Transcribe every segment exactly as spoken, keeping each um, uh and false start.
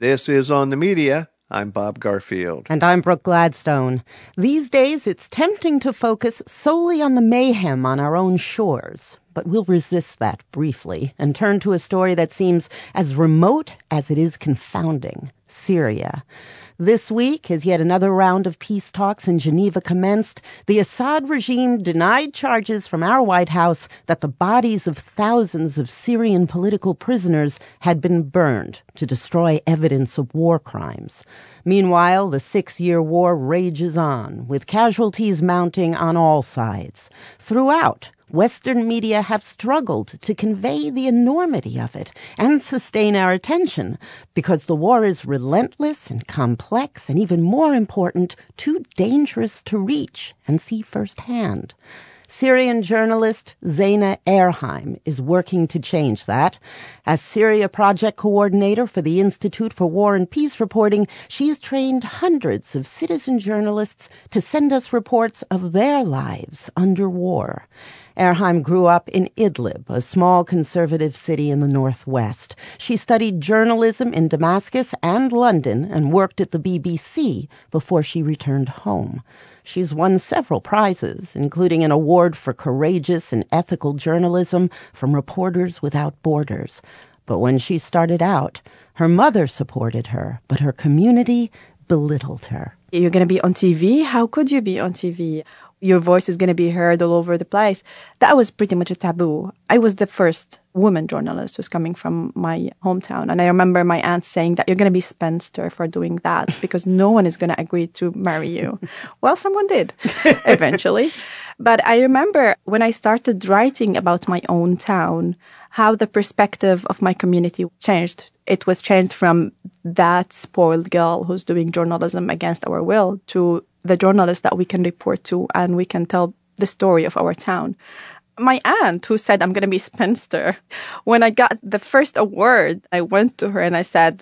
This is On the Media. I'm Bob Garfield. And I'm Brooke Gladstone. These days, it's tempting to focus solely on the mayhem on our own shores. But we'll resist that briefly and turn to a story that seems as remote as it is confounding: Syria. This week, as yet another round of peace talks in Geneva commenced, the Assad regime denied charges from our White House that the bodies of thousands of Syrian political prisoners had been burned to destroy evidence of war crimes. Meanwhile, the six-year war rages on, with casualties mounting on all sides. Throughout, Western media have struggled to convey the enormity of it and sustain our attention because the war is relentless and complex and, even more important, too dangerous to reach and see firsthand. Syrian journalist Zaina Erhaim is working to change that. As Syria project coordinator for the Institute for War and Peace Reporting, she's trained hundreds of citizen journalists to send us reports of their lives under war. Erhaim grew up in Idlib, a small conservative city in the northwest. She studied journalism in Damascus and London and worked at the B B C before she returned home. She's won several prizes, including an award for courageous and ethical journalism from Reporters Without Borders. But when she started out, her mother supported her, but her community belittled her. You're going to be on T V? How could you be on T V? Your voice is going to be heard all over the place. That was pretty much a taboo. I was the first woman journalist who's coming from my hometown. And I remember my aunt saying that you're going to be spinster for doing that because no one is going to agree to marry you. Well, someone did eventually. But I remember when I started writing about my own town, how the perspective of my community changed. It was changed from that spoiled girl who's doing journalism against our will to the journalist that we can report to and we can tell the story of our town. My aunt, who said I'm going to be spinster, when I got the first award, I went to her and I said,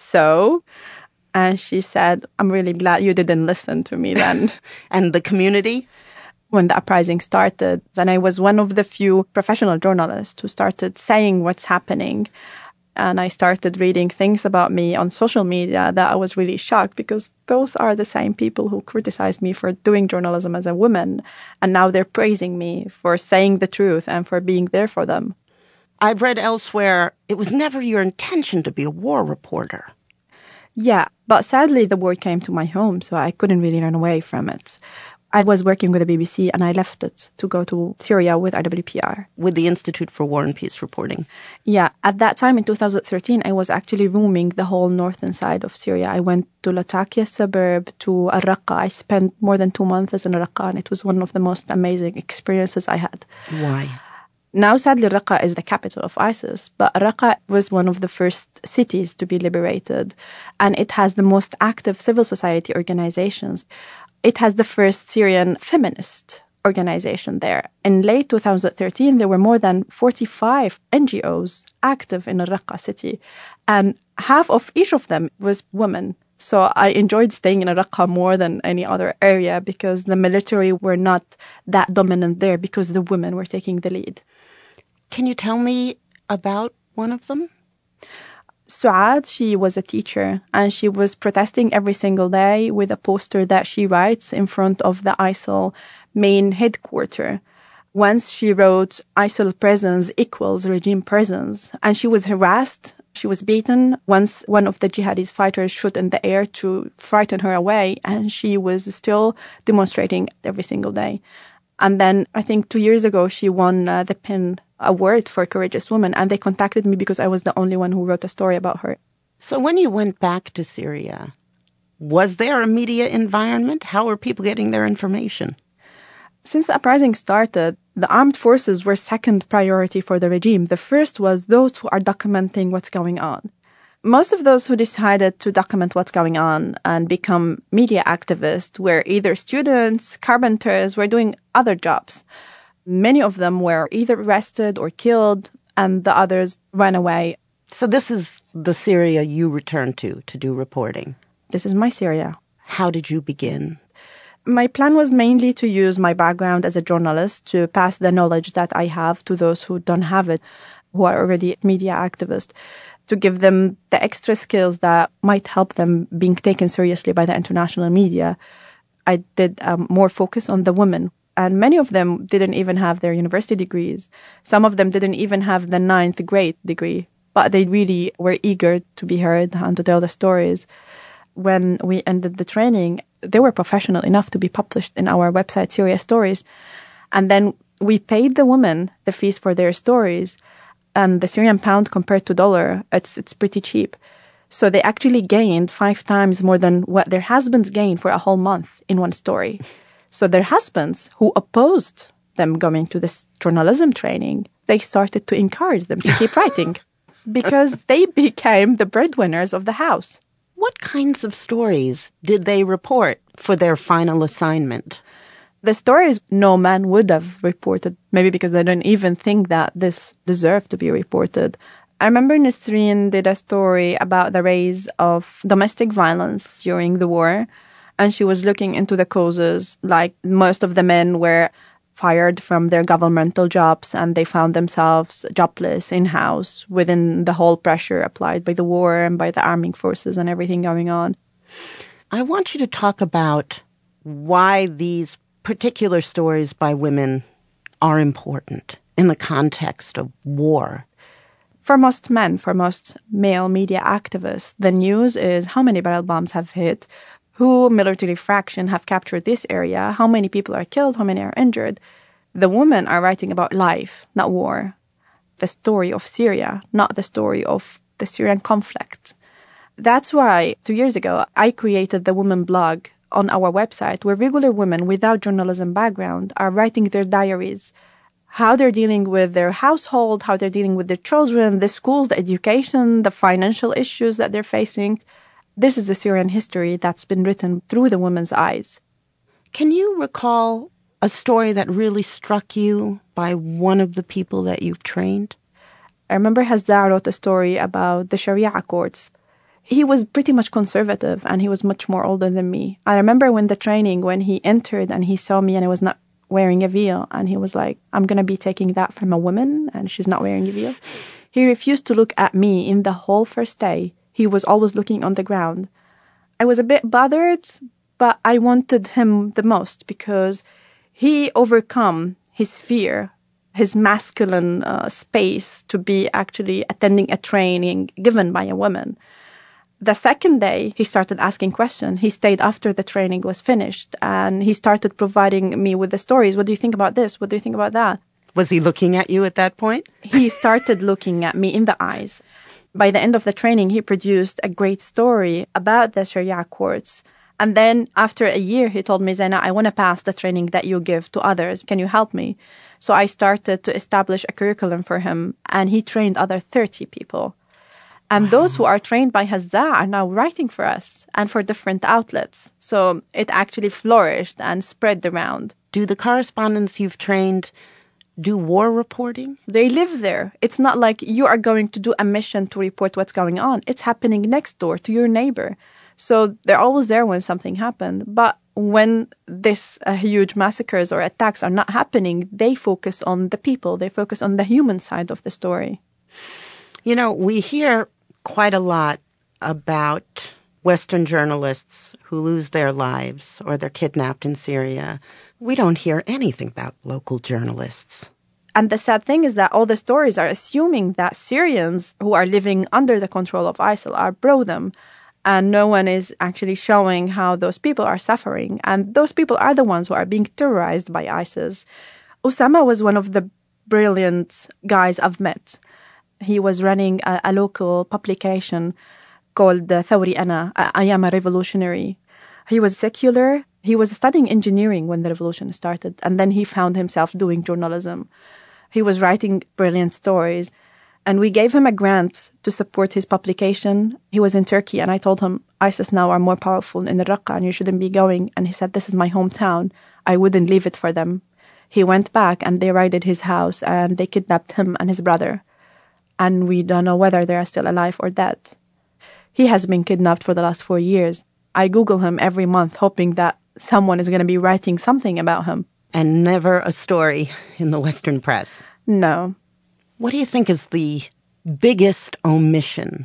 so? And she said, I'm really glad you didn't listen to me then. And the community? When the uprising started, and I was one of the few professional journalists who started saying what's happening. And I started reading things about me on social media that I was really shocked because those are the same people who criticized me for doing journalism as a woman. And now they're praising me for saying the truth and for being there for them. I've read elsewhere it was never your intention to be a war reporter. Yeah, but sadly the war came to my home, so I couldn't really run away from it. I was working with the B B C and I left it to go to Syria with I W P R. With the Institute for War and Peace Reporting. Yeah, at that time in two thousand thirteen, I was actually roaming the whole northern side of Syria. I went to Latakia suburb, to Al-Raqqa. I spent more than two months in Al-Raqqa and it was one of the most amazing experiences I had. Why? Now, sadly, Raqqa is the capital of ISIS, but Raqqa was one of the first cities to be liberated and it has the most active civil society organizations. It has the first Syrian feminist organization there. In late two thousand thirteen, there were more than forty-five N G Os active in Raqqa city, and half of each of them was women. So I enjoyed staying in Raqqa more than any other area because the military were not that dominant there because the women were taking the lead. Can you tell me about one of them? Suad, she was a teacher and she was protesting every single day with a poster that she writes in front of the I S I L main headquarters. Once she wrote, I S I L presence equals regime presence, and she was harassed. She was beaten. Once one of the jihadist fighters shot in the air to frighten her away, and she was still demonstrating every single day. And then I think two years ago, she won uh, the P I N Award for Courageous Woman, and they contacted me because I was the only one who wrote a story about her. So when you went back to Syria, was there a media environment? How were people getting their information? Since the uprising started, the armed forces were second priority for the regime. The first was those who are documenting what's going on. Most of those who decided to document what's going on and become media activists were either students, carpenters, were doing other jobs. Many of them were either arrested or killed, and the others ran away. So this is the Syria you returned to, to do reporting? This is my Syria. How did you begin? My plan was mainly to use my background as a journalist to pass the knowledge that I have to those who don't have it, who are already media activists. to give them the extra skills that might help them being taken seriously by the international media. I did um, more focus on the women. And many of them didn't even have their university degrees. Some of them didn't even have the ninth grade degree, but they really were eager to be heard and to tell the stories. When we ended the training, they were professional enough to be published in our website, Syria Stories. And then we paid the women the fees for their stories. And the Syrian pound compared to dollar, it's it's pretty cheap. So they actually gained five times more than what their husbands gained for a whole month in one story. So their husbands, who opposed them going to this journalism training, they started to encourage them to keep writing because they became the breadwinners of the house. What kinds of stories did they report for their final assignment? The stories no man would have reported, maybe because they don't even think that this deserved to be reported. I remember Nisreen did a story about the rise of domestic violence during the war, and she was looking into the causes. Like, most of the men were fired from their governmental jobs, and they found themselves jobless in-house within the whole pressure applied by the war and by the arming forces and everything going on. I want you to talk about why these particular stories by women are important in the context of war. For most men, for most male media activists, the news is how many barrel bombs have hit, who military fraction have captured this area, how many people are killed, how many are injured. The women are writing about life, not war. The story of Syria, not the story of the Syrian conflict. That's why, two years ago, I created the women blog on our website where regular women without journalism background are writing their diaries, how they're dealing with their household, how they're dealing with their children, the schools, the education, the financial issues that they're facing. This is the Syrian history that's been written through the women's eyes. Can you recall a story that really struck you by one of the people that you've trained? I remember Hazza wrote a story about the Sharia courts. He was pretty much conservative, and he was much more older than me. I remember when the training, when he entered and he saw me and I was not wearing a veil, and he was like, I'm going to be taking that from a woman, and she's not wearing a veil. He refused to look at me in the whole first day. He was always looking on the ground. I was a bit bothered, but I wanted him the most because he overcome his fear, his masculine uh, space to be actually attending a training given by a woman. The second day, he started asking questions. He stayed after the training was finished, and he started providing me with the stories. What do you think about this? What do you think about that? Was he looking at you at that point? He started looking at me in the eyes. By the end of the training, he produced a great story about the Sharia courts. And then after a year, he told me, Zaina, I want to pass the training that you give to others. Can you help me? So I started to establish a curriculum for him, and he trained other thirty people. And wow. Those who are trained by Hazza are now writing for us and for different outlets. So it actually flourished and spread around. Do the correspondents you've trained do war reporting? They live there. It's not like you are going to do a mission to report what's going on. It's happening next door to your neighbor. So they're always there when something happened. But when this uh, huge massacres or attacks are not happening, they focus on the people. They focus on the human side of the story. You know, we hear quite a lot about Western journalists who lose their lives or they're kidnapped in Syria. We don't hear anything about local journalists. And the sad thing is that all the stories are assuming that Syrians who are living under the control of ISIL are pro them. And no one is actually showing how those people are suffering. And those people are the ones who are being terrorized by ISIS. Osama was one of the brilliant guys I've met. He was running a, a local publication called uh, Thawri Ana, I Am a Revolutionary. He was secular. He was studying engineering when the revolution started, and then he found himself doing journalism. He was writing brilliant stories, and we gave him a grant to support his publication. He was in Turkey, and I told him, ISIS now are more powerful in Raqqa, and you shouldn't be going. And he said, this is my hometown. I wouldn't leave it for them. He went back, and they raided his house, and they kidnapped him and his brother. And we don't know whether they are still alive or dead. He has been kidnapped for the last four years. I Google him every month, hoping that someone is going to be writing something about him. And never a story in the Western press. No. What do you think is the biggest omission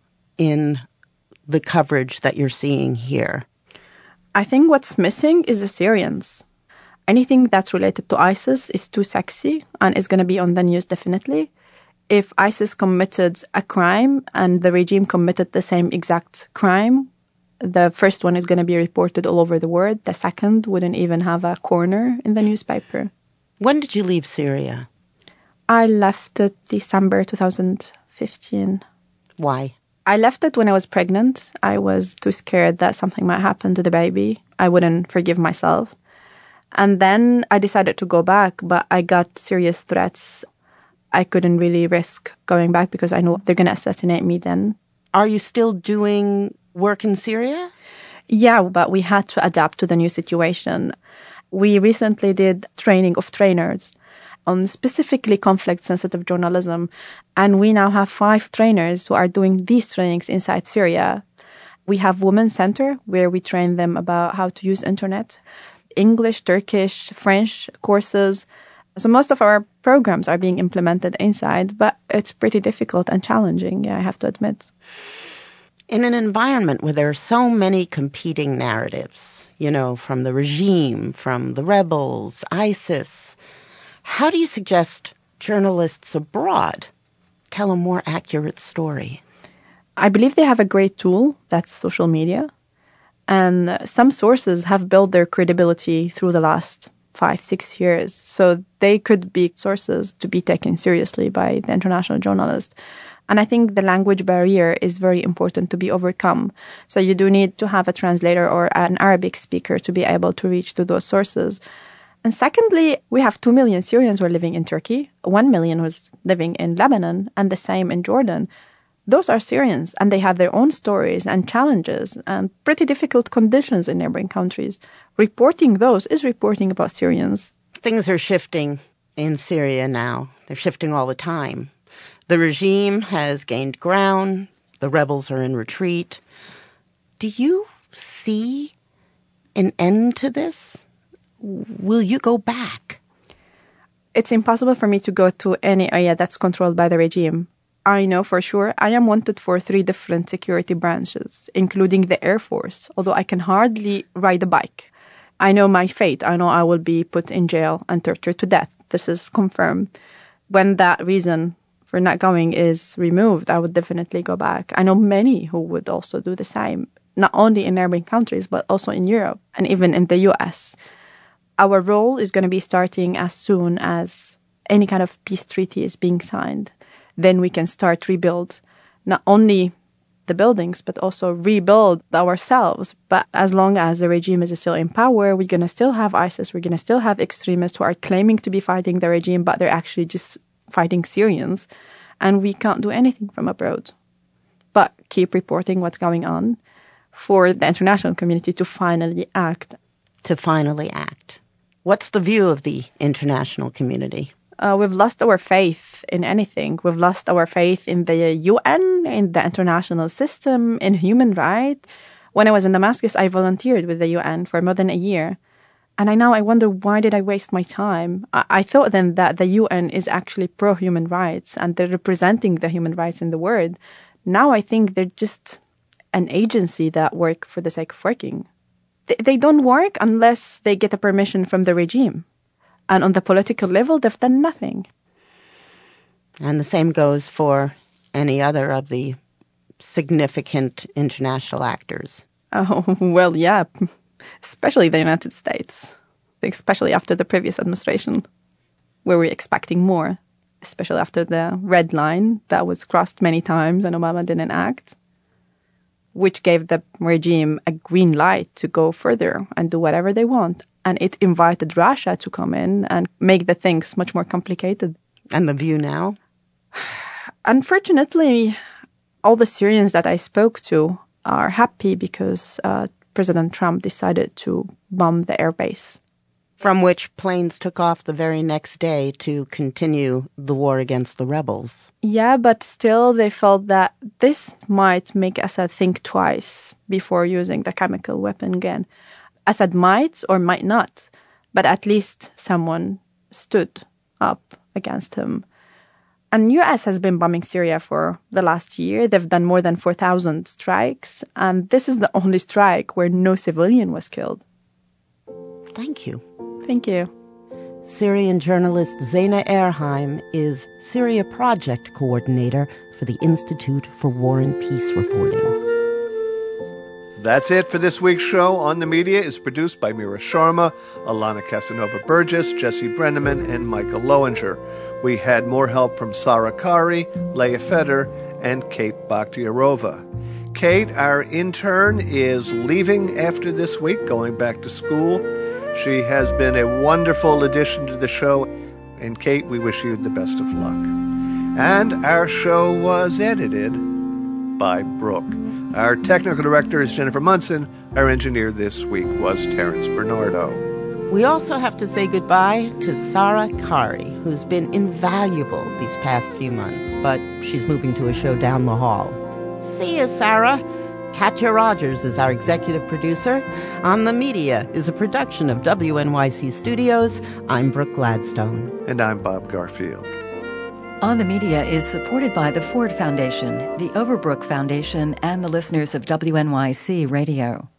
in the coverage that you're seeing here? I think what's missing is the Syrians. Anything that's related to ISIS is too sexy and is going to be on the news definitely. If ISIS committed a crime and the regime committed the same exact crime, the first one is going to be reported all over the world. The second wouldn't even have a corner in the newspaper. When did you leave Syria? I left it December twenty fifteen. Why? I left it when I was pregnant. I was too scared that something might happen to the baby. I wouldn't forgive myself. And then I decided to go back, but I got serious threats. I couldn't really risk going back because I know they're going to assassinate me then. Are you still doing work in Syria? Yeah, but we had to adapt to the new situation. We recently did training of trainers on specifically conflict-sensitive journalism, and we now have five trainers who are doing these trainings inside Syria. We have Women's Center, where we train them about how to use internet, English, Turkish, French courses. So most of our programs are being implemented inside, but it's pretty difficult and challenging, yeah, I have to admit. In an environment where there are so many competing narratives, you know, from the regime, from the rebels, ISIS, how do you suggest journalists abroad tell a more accurate story? I believe they have a great tool, that's social media. And some sources have built their credibility through the last five, six years. So they could be sources to be taken seriously by the international journalist. And I think the language barrier is very important to be overcome. So you do need to have a translator or an Arabic speaker to be able to reach to those sources. And secondly, we have two million Syrians who are living in Turkey, one million who's living in Lebanon, and the same in Jordan. Those are Syrians, and they have their own stories and challenges and pretty difficult conditions in neighboring countries. Reporting those is reporting about Syrians. Things are shifting in Syria now. They're shifting all the time. The regime has gained ground. The rebels are in retreat. Do you see an end to this? Will you go back? It's impossible for me to go to any area that's controlled by the regime. I know for sure I am wanted for three different security branches, including the Air Force, although I can hardly ride a bike. I know my fate. I know I will be put in jail and tortured to death. This is confirmed. When that reason for not going is removed, I would definitely go back. I know many who would also do the same, not only in neighboring countries, but also in Europe and even in the U S. Our role is going to be starting as soon as any kind of peace treaty is being signed. Then we can start rebuild not only the buildings, but also rebuild ourselves. But as long as the regime is still in power, we're going to still have ISIS. We're going to still have extremists who are claiming to be fighting the regime, but they're actually just fighting Syrians. And we can't do anything from abroad but keep reporting what's going on for the international community to finally act. To finally act. What's the view of the international community? Uh, we've lost our faith in anything. We've lost our faith in the U N, in the international system, in human rights. When I was in Damascus, I volunteered with the U N for more than a year. And I now I wonder, why did I waste my time? I, I thought then that the U N is actually pro-human rights and they're representing the human rights in the world. Now I think they're just an agency that work for the sake of working. They, they don't work unless they get a permission from the regime. And on the political level, they've done nothing. And the same goes for any other of the significant international actors. Oh, well, yeah, especially the United States, especially after the previous administration, where we're expecting more, especially after the red line that was crossed many times and Obama didn't act, which gave the regime a green light to go further and do whatever they want. And it invited Russia to come in and make the things much more complicated. And the view now? Unfortunately, all the Syrians that I spoke to are happy because uh, President Trump decided to bomb the airbase. From which planes took off the very next day to continue the war against the rebels. Yeah, but still they felt that this might make Assad think twice before using the chemical weapon again. Assad might or might not, but at least someone stood up against him. And U S has been bombing Syria for the last year. They've done more than four thousand strikes. And this is the only strike where no civilian was killed. Thank you. Thank you. Syrian journalist Zaina Erheim is Syria Project Coordinator for the Institute for War and Peace Reporting. That's it for this week's show. On the Media is produced by Mira Sharma, Alana Casanova-Burgess, Jesse Brenneman, and Michael Lowinger. We had more help from Sarah Kari, Leah Feder, and Kate Bakhtiarova. Kate, our intern, is leaving after this week, going back to school. She has been a wonderful addition to the show. And Kate, we wish you the best of luck. And our show was edited by Brooke. Our technical director is Jennifer Munson. Our engineer this week was Terrence Bernardo. We also have to say goodbye to Sarah Kari, who's been invaluable these past few months, but she's moving to a show down the hall. See you, Sarah. Katya Rogers is our executive producer. On the Media is a production of W N Y C Studios. I'm Brooke Gladstone. And I'm Bob Garfield. On the Media is supported by the Ford Foundation, the Overbrook Foundation, and the listeners of W N Y C Radio.